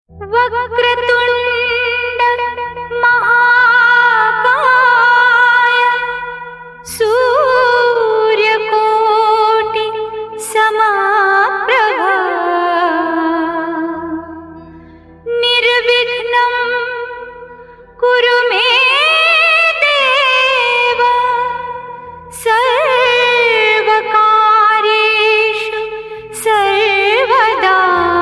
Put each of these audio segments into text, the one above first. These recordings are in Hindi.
वक्रतुंड महाकाय सूर्यकोटि समप्रभा निर्विघ्नं कुरु मे देव सर्वकार्येषु सर्वदा।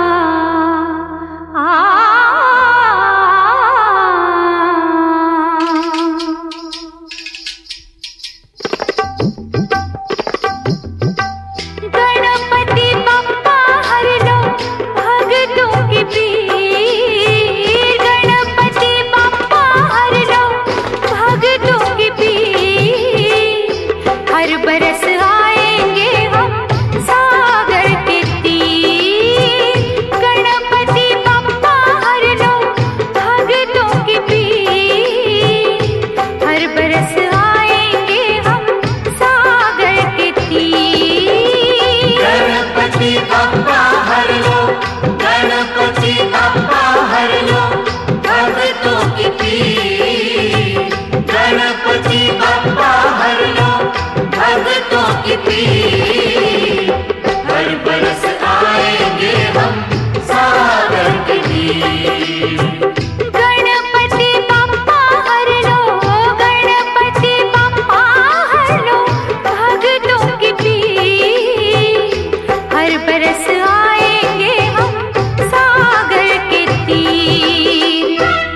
गणपति बप्पा हर लो भक्तों की पीर, गणपति बप्पा हर लो भक्तों की पीर। हर बरस आएंगे हम सागर के तीर, गणपति बप्पा हर लो भक्तों की पीर। हर बरस आएंगे हम सागर के तीर। गणपति बप्पा हर लो, गणपति बप्पा हर लो भक्तों की पीर। गणपति बप्पा हर लो भक्तों की पीर। हर बरस आएंगे हम सागर के तीर। गणपति बप्पा हर लो, गणपति बप्पा हर लो भक्तों की पीर। हर बरस आएंगे हम सागर के तीर।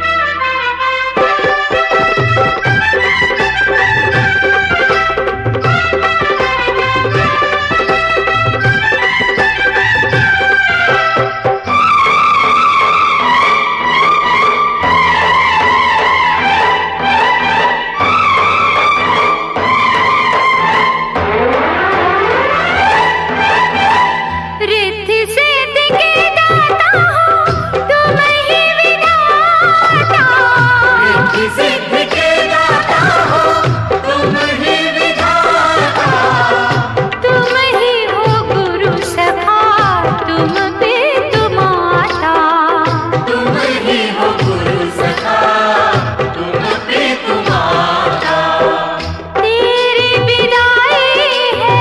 रिद्धि सिद्धि के दाता हो तुम ही विधाता। रिद्धि सिद्धि के दाता हो तुम ही विधाता। तुम ही हो गुरु सखा तुम पितु माता। तुम ही हो गुरु सखा तुम पितु माता। तेरी विदाई है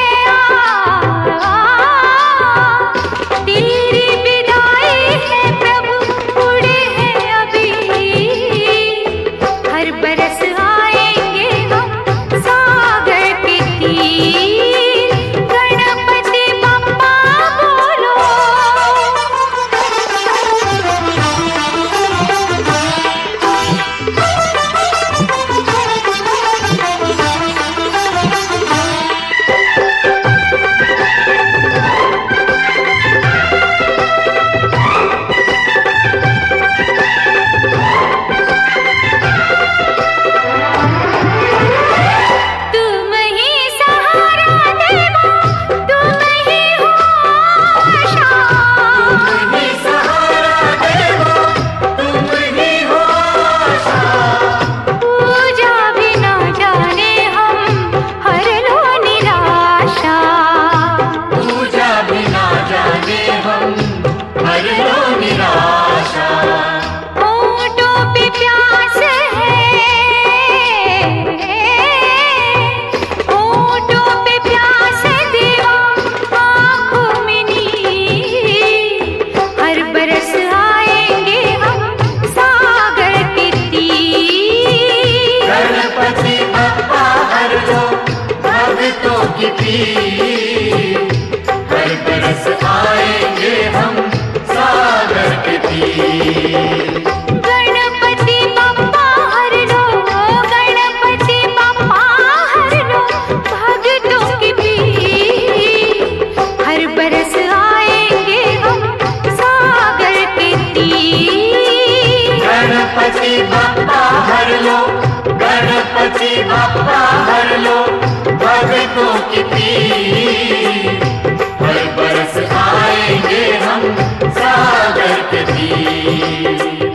तेरी विदाई है प्रभु उड़े हैं अभी। हर बरस आएंगे हम सागर के तीर। गणपति बप्पा बोलो, तुम ही सहारा देवा, तुम ही हो आशा। तुम ही सहारा देवो, तुम ही हो आशा। पूजा भी न जाने हम हर लो निराशा। पूजा भी ना जाने हम हर लो निराशा। होठों पे प्यास है, होठों पे प्यास है देवा आँखों में नीर। हर बरस आएंगे हम सागर के तीर। गणपति बप्पा हर लो भक्तों की पीर। हर बरस आएंगे हम सागर के तीर। गणपति बप्पा हर लो, गणपति बप्पा हर लो भक्तों की पीर। हर बरस आएंगे हम सागर के तीर। गणपति बप्पा हर लो, गणपति बप्पा हर लो भक्तों की पीर। हर बरस आएंगे हम सागर के तीर।